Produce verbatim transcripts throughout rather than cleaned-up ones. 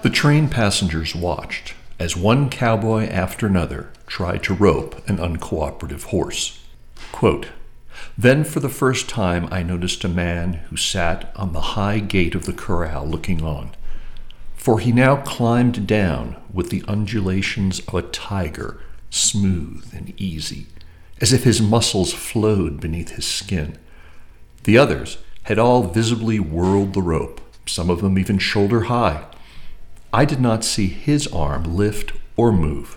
The train passengers watched as one cowboy after another tried to rope an uncooperative horse. Quote, "Then for the first time I noticed a man who sat on the high gate of the corral looking on, for he now climbed down with the undulations of a tiger, smooth and easy, as if his muscles flowed beneath his skin. The others had all visibly whirled the rope, some of them even shoulder high. I did not see his arm lift or move.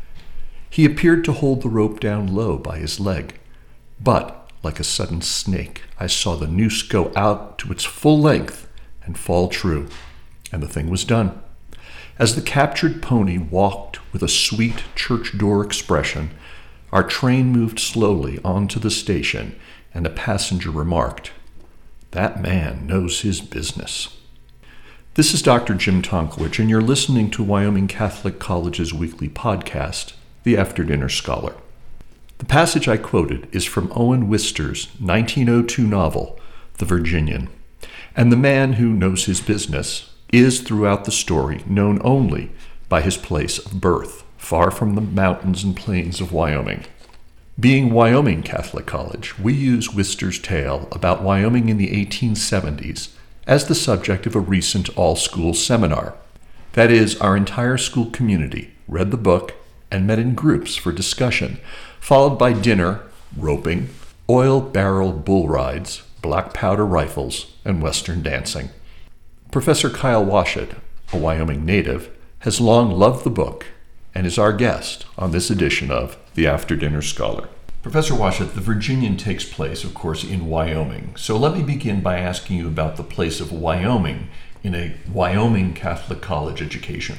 He appeared to hold the rope down low by his leg, but like a sudden snake, I saw the noose go out to its full length and fall true, and the thing was done. As the captured pony walked with a sweet church door expression, our train moved slowly onto the station, and a passenger remarked, 'That man knows his business.'" This is Doctor Jim Tonkowich, and you're listening to Wyoming Catholic College's weekly podcast, The After Dinner Scholar. The passage I quoted is from Owen Wister's nineteen oh two novel, The Virginian, and the man who knows his business is throughout the story known only by his place of birth, far from the mountains and plains of Wyoming. Being Wyoming Catholic College, we use Wister's tale about Wyoming in the eighteen seventies as the subject of a recent all-school seminar. That is, our entire school community read the book and met in groups for discussion, followed by dinner, roping, oil barrel bull rides, black powder rifles, and Western dancing. Professor Kyle Washut, a Wyoming native, has long loved the book and is our guest on this edition of The After Dinner Scholar. Professor Washut, The Virginian takes place, of course, in Wyoming. So let me begin by asking you about the place of Wyoming in a Wyoming Catholic College education.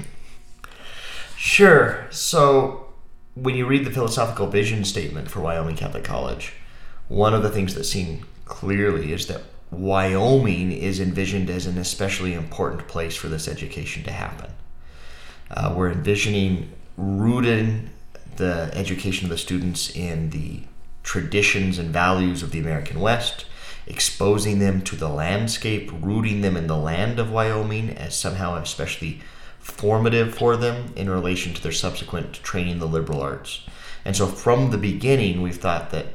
Sure. So when you read the philosophical vision statement for Wyoming Catholic College, one of the things that's seen clearly is that Wyoming is envisioned as an especially important place for this education to happen. Uh, we're envisioning rooting the education of the students in the traditions and values of the American West, exposing them to the landscape, rooting them in the land of Wyoming as somehow especially formative for them in relation to their subsequent training in the liberal arts. And so from the beginning, we've thought that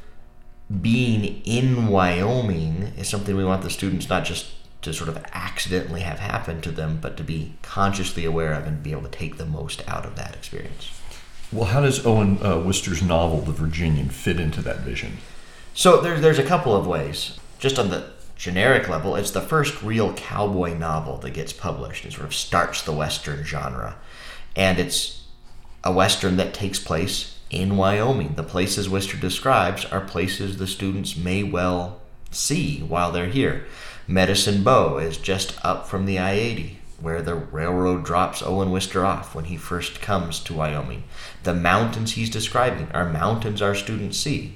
being in Wyoming is something we want the students not just to sort of accidentally have happen to them, but to be consciously aware of and be able to take the most out of that experience. Well, how does Owen uh, Wister's novel, The Virginian, fit into that vision? So there, there's a couple of ways. Just on the generic level, it's the first real cowboy novel that gets published. It sort of starts the Western genre. And it's a Western that takes place in Wyoming. The places Wister describes are places the students may well see while they're here. Medicine Bow is just up from the I eighty, where the railroad drops Owen Wister off when he first comes to Wyoming. The mountains he's describing are mountains our students see.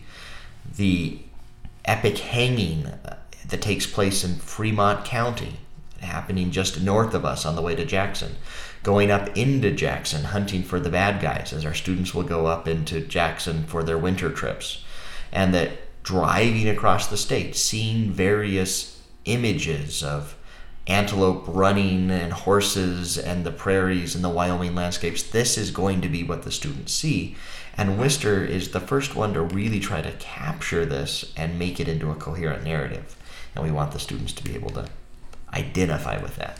The epic hanging that takes place in Fremont County, happening just north of us on the way to Jackson. Going up into Jackson, hunting for the bad guys, as our students will go up into Jackson for their winter trips. And that driving across the state, seeing various images of antelope running and horses and the prairies and the Wyoming landscapes. This is going to be what the students see. And Wister is the first one to really try to capture this and make it into a coherent narrative. And we want the students to be able to identify with that.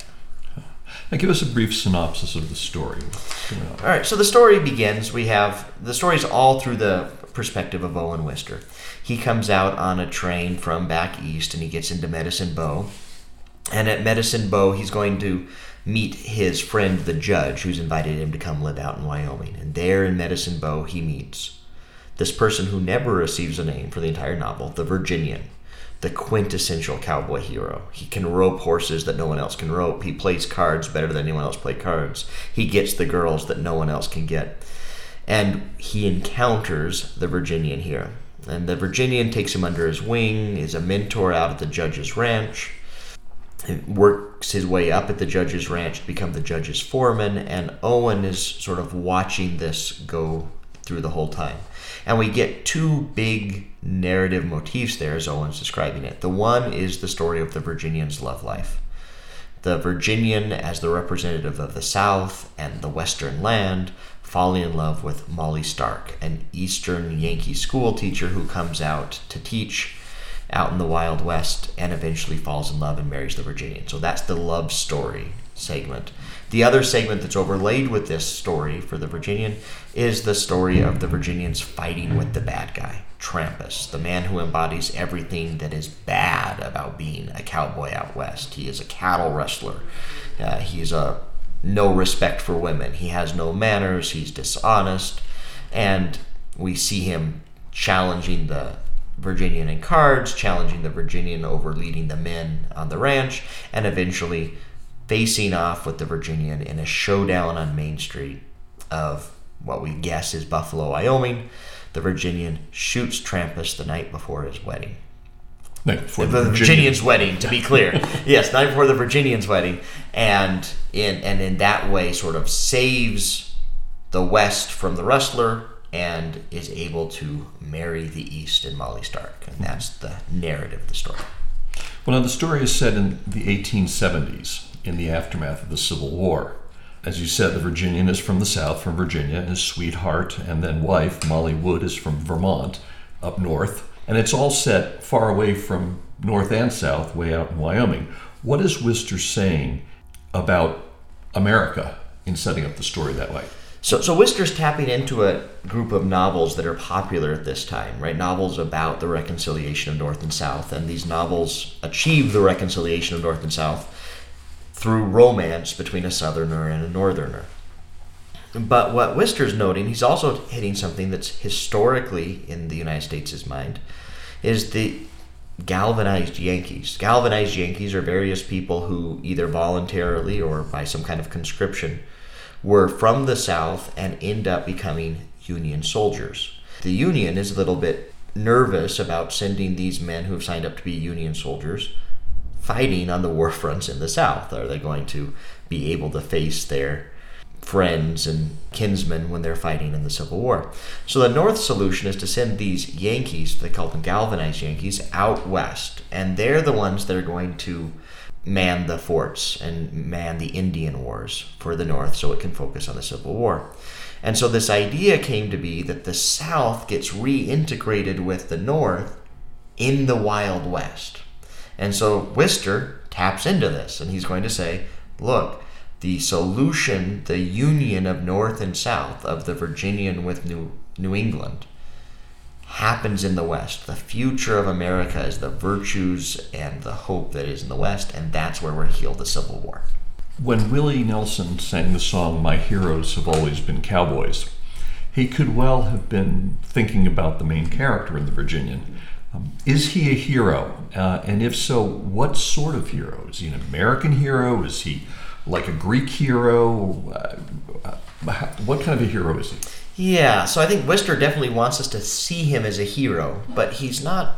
Now give us a brief synopsis of the story. All right, so the story begins, we have, the story's all through the perspective of Owen Wister. He comes out on a train from back east and he gets into Medicine Bow. And at Medicine Bow, he's going to meet his friend, the judge, who's invited him to come live out in Wyoming. And there in Medicine Bow, he meets this person who never receives a name for the entire novel, the Virginian, the quintessential cowboy hero. He can rope horses that no one else can rope. He plays cards better than anyone else plays cards. He gets the girls that no one else can get. And he encounters the Virginian here. And the Virginian takes him under his wing, is a mentor out at the judge's ranch, works his way up at the judge's ranch to become the judge's foreman, and Owen is sort of watching this go through the whole time. And we get two big narrative motifs there as Owen's describing it. The one is the story of the Virginian's love life. the Virginian, as the representative of the South and the Western land, falling in love with Molly Stark, an Eastern Yankee school teacher who comes out to teach out in the Wild West and eventually falls in love and marries the Virginian. So that's the love story segment. The other segment that's overlaid with this story for the Virginian is the story of the Virginians fighting with the bad guy, Trampas, the man who embodies everything that is bad about being a cowboy out west. He is a cattle rustler. Uh, he's a no respect for women. He has no manners. He's dishonest. And we see him challenging the Virginian in cards, challenging the Virginian over leading the men on the ranch, and eventually facing off with the Virginian in a showdown on Main Street of what we guess is Buffalo, Wyoming. The Virginian shoots Trampas the night before his wedding. Night before the, the Virginian's wedding, to be clear. Yes, night before the Virginian's wedding. And in and in that way sort of saves the West from the rustler and is able to marry the East in Molly Stark. And that's the narrative of the story. Well, now the story is set in the eighteen seventies, in the aftermath of the Civil War. As you said, the Virginian is from the South, from Virginia, and his sweetheart and then wife, Molly Wood, is from Vermont, up north. And it's all set far away from North and South, way out in Wyoming. What is Wister saying about America in setting up the story that way? So, so Wister's tapping into a group of novels that are popular at this time, right? Novels about the reconciliation of North and South, and these novels achieve the reconciliation of North and South through romance between a Southerner and a Northerner. But what Wister's noting, he's also hitting something that's historically in the United States' mind, is the galvanized Yankees. Galvanized Yankees are various people who either voluntarily or by some kind of conscription were from the South and end up becoming Union soldiers. The Union is a little bit nervous about sending these men who have signed up to be Union soldiers fighting on the war fronts in the South. Are they going to be able to face their friends and kinsmen when they're fighting in the Civil War? So the North solution is to send these Yankees, they call them galvanized Yankees, out west. And they're the ones that are going to man the forts and man the Indian wars for the North so it can focus on the Civil War. And so this idea came to be that the South gets reintegrated with the North in the Wild West. And so Wister taps into this, and he's going to say, look, the solution, the union of North and South, of the Virginian with New, New England, happens in the West. The future of America is the virtues and the hope that is in the West, and that's where we're healed the Civil War. When Willie Nelson sang the song "My Heroes Have Always Been Cowboys," he could well have been thinking about the main character in the Virginian. Um, is he a hero? Uh, and if so, what sort of hero? Is he an American hero? Is he like a Greek hero? Uh, uh, what kind of a hero is he? Yeah, so I think Wister definitely wants us to see him as a hero, but he's not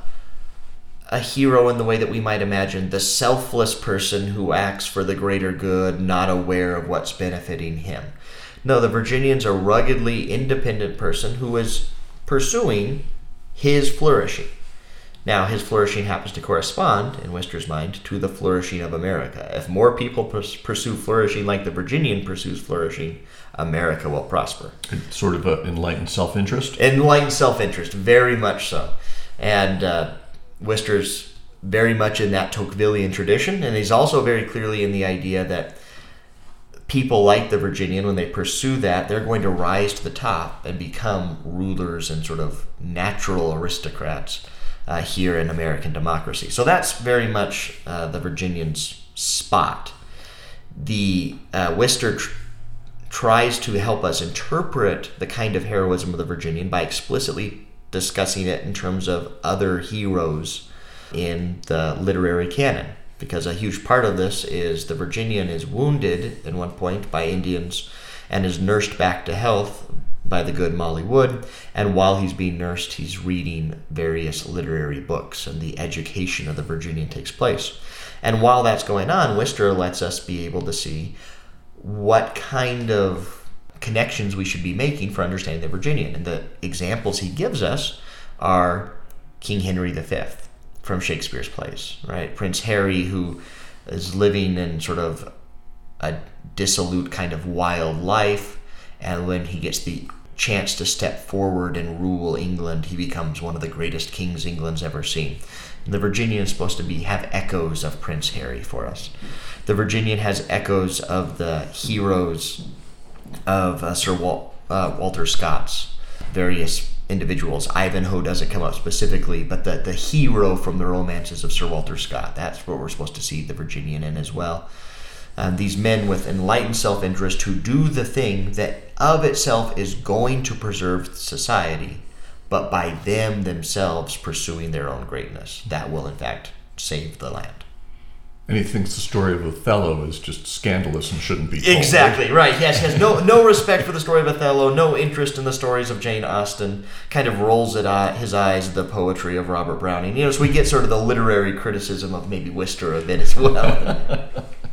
a hero in the way that we might imagine, the selfless person who acts for the greater good, not aware of what's benefiting him. No, the Virginian's a ruggedly independent person who is pursuing his flourishing. Now, his flourishing happens to correspond, in Wister's mind, to the flourishing of America. If more people pursue flourishing like the Virginian pursues flourishing, America will prosper. Sort of an enlightened self-interest? Enlightened self-interest, very much so. And uh, Wister's very much in that Tocquevillian tradition, and he's also very clearly in the idea that people like the Virginian, when they pursue that, they're going to rise to the top and become rulers and sort of natural aristocrats Uh, here in American democracy. So that's very much uh, the Virginian's spot. The uh, Wister tr- tries to help us interpret the kind of heroism of the Virginian by explicitly discussing it in terms of other heroes in the literary canon, because a huge part of this is the Virginian is wounded at one point by Indians and is nursed back to health by the good Molly Wood, and while he's being nursed, he's reading various literary books, and the education of the Virginian takes place. And while that's going on, Wister lets us be able to see what kind of connections we should be making for understanding the Virginian. And the examples he gives us are King Henry the Fifth from Shakespeare's plays, right? Prince Harry, who is living in sort of a dissolute kind of wild life, and when he gets the chance to step forward and rule England, he becomes one of the greatest kings England's ever seen. And the Virginian is supposed to be have echoes of Prince Harry for us. The Virginian has echoes of the heroes of uh, Sir Wal- uh, Walter Scott's various individuals. Ivanhoe doesn't come up specifically, but the, the hero from the romances of Sir Walter Scott, that's what we're supposed to see the Virginian in as well. Um, these men with enlightened self-interest who do the thing that of itself is going to preserve society, but by them themselves pursuing their own greatness, that will in fact save the land. And he thinks the story of Othello is just scandalous and shouldn't be told. Exactly, right. Yes, he has no no respect for the story of Othello, no interest in the stories of Jane Austen, kind of rolls at eye, his eyes at the poetry of Robert Browning. You know, so we get sort of the literary criticism of maybe Worcester a bit as well.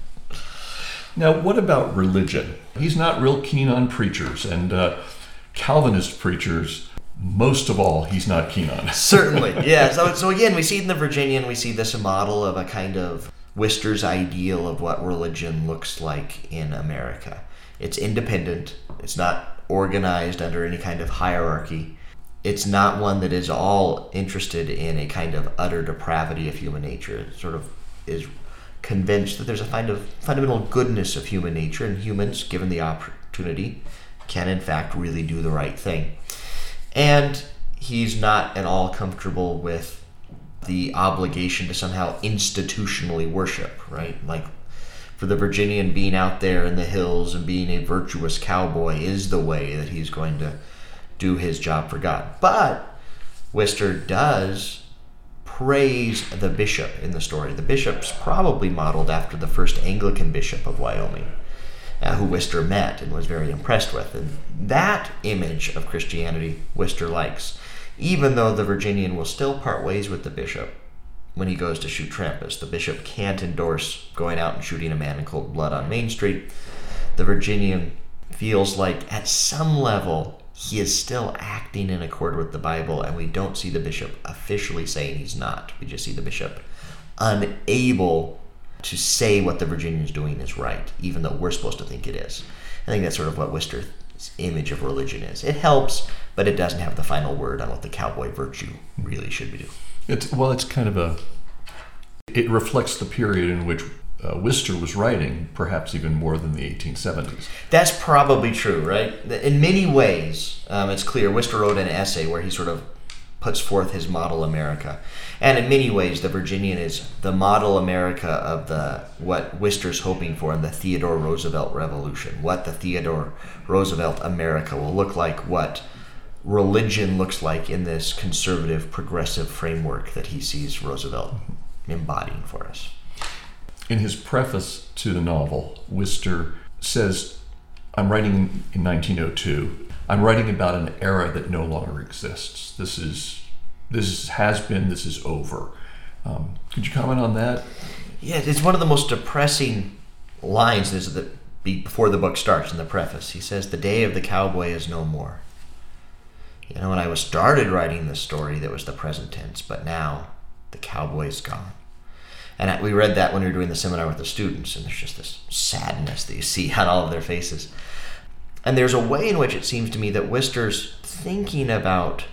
Now, what about religion? He's not real keen on preachers, and uh, Calvinist preachers, most of all, he's not keen on. Certainly, yeah. So, so again, we see in the Virginian, we see this model of a kind of Worcester's ideal of what religion looks like in America. It's independent. It's not organized under any kind of hierarchy. It's not one that is all interested in a kind of utter depravity of human nature. It sort of is convinced that there's a kind of fundamental goodness of human nature, and humans, given the opportunity, can in fact really do the right thing. And he's not at all comfortable with the obligation to somehow institutionally worship, right? Like for the Virginian, being out there in the hills and being a virtuous cowboy is the way that he's going to do his job for God. But Worcester does praise the bishop in the story. The bishop's probably modeled after the first Anglican bishop of Wyoming, uh, who Worcester met and was very impressed with. And that image of Christianity Worcester likes, even though the Virginian will still part ways with the bishop when he goes to shoot Trampas. The bishop can't endorse going out and shooting a man in cold blood on Main Street. The Virginian feels like at some level he is still acting in accord with the Bible, and we don't see the bishop officially saying he's not. We just see the bishop unable to say what the Virginian's doing is right, even though we're supposed to think it is. I think that's sort of what Worcester's image of religion is. It helps, but it doesn't have the final word on what the cowboy virtue really should be doing. It's, well, it's kind of a... It reflects the period in which Uh, Worcester was writing, perhaps even more than the eighteen seventies. That's probably true, right? In many ways, um, it's clear Worcester wrote an essay where he sort of puts forth his model America. And in many ways, the Virginian is the model America of the what Worcester's hoping for in the Theodore Roosevelt Revolution, what the Theodore Roosevelt America will look like, what religion looks like in this conservative, progressive framework that he sees Roosevelt embodying for us. In his preface to the novel, Worcester says, I'm writing in nineteen oh two. I'm writing about an era that no longer exists. This is, this has been, this is over. Um, could you comment on that? Yeah, it's one of the most depressing lines is that before the book starts in the preface. He says, the day of the cowboy is no more. You know, when I was started writing this story, that was the present tense, but now the cowboy is gone. And we read that when we were doing the seminar with the students, and there's just this sadness that you see on all of their faces. And there's a way in which it seems to me that Worcester's thinking about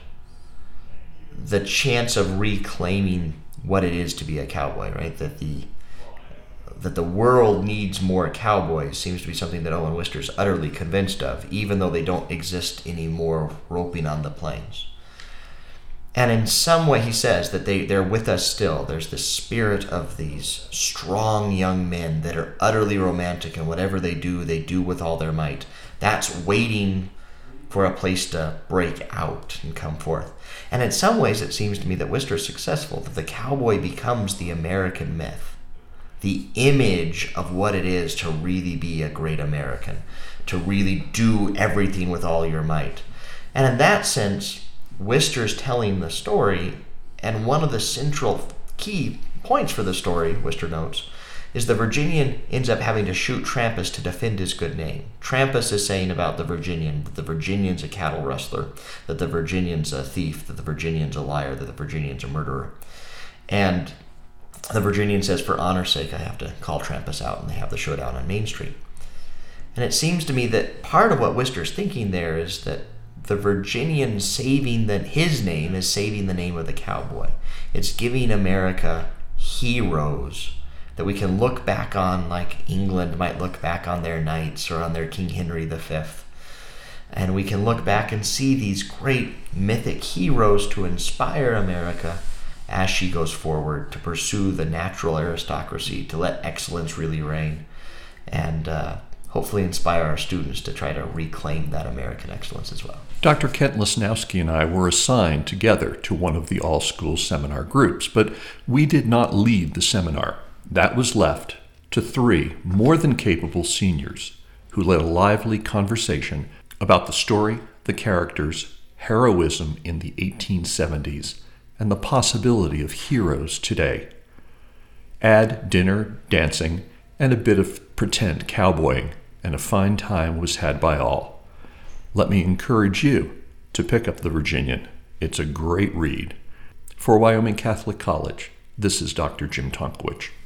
the chance of reclaiming what it is to be a cowboy, right? That the that the world needs more cowboys seems to be something that Owen Worcester's utterly convinced of, even though they don't exist anymore roping on the plains. And in some way, he says that they, they're with us still. There's this spirit of these strong young men that are utterly romantic, and whatever they do, they do with all their might. That's waiting for a place to break out and come forth. And in some ways, it seems to me that Worcester is successful, that the cowboy becomes the American myth, the image of what it is to really be a great American, to really do everything with all your might. And in that sense, Worcester's telling the story, and one of the central key points for the story, Worcester notes, is the Virginian ends up having to shoot Trampas to defend his good name. Trampas is saying about the Virginian that the Virginian's a cattle rustler, that the Virginian's a thief, that the Virginian's a liar, that the Virginian's a murderer. And the Virginian says, for honor's sake, I have to call Trampas out, and they have the showdown on Main Street. And it seems to me that part of what Wister's thinking there is that the Virginian saving the, his name is saving the name of the cowboy. It's giving America heroes that we can look back on, like England might look back on their knights or on their King Henry the Fifth. And we can look back and see these great mythic heroes to inspire America as she goes forward to pursue the natural aristocracy, to let excellence really reign, and uh, hopefully inspire our students to try to reclaim that American excellence as well. Doctor Kent Lesnowski and I were assigned together to one of the all-school seminar groups, but we did not lead the seminar. That was left to three more than capable seniors who led a lively conversation about the story, the characters, heroism in the eighteen seventies, and the possibility of heroes today. Add dinner, dancing, and a bit of pretend cowboying, and a fine time was had by all. Let me encourage you to pick up The Virginian. It's a great read. For Wyoming Catholic College, this is Doctor Jim Tonkwich.